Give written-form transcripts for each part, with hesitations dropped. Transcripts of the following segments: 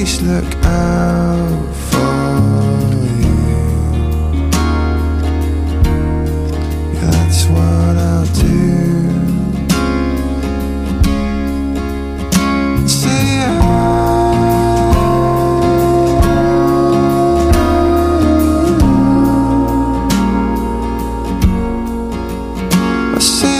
always look out for you. Yeah, that's what I'll do. Say I say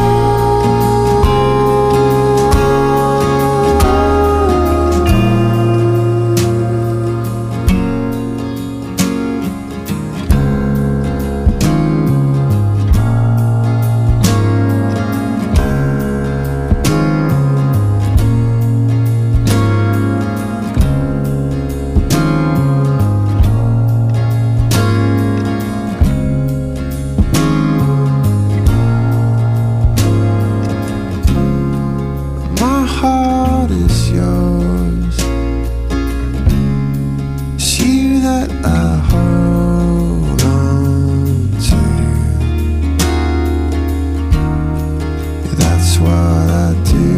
my heart is yours. It's you that I hold on to. Yeah, that's what I do.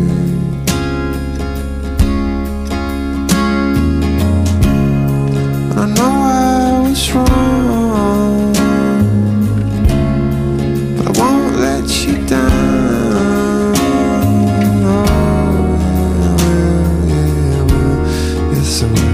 I know I was wrong, but I won't let you down. Oh, yeah, I will, yeah, I will. Yes, I will.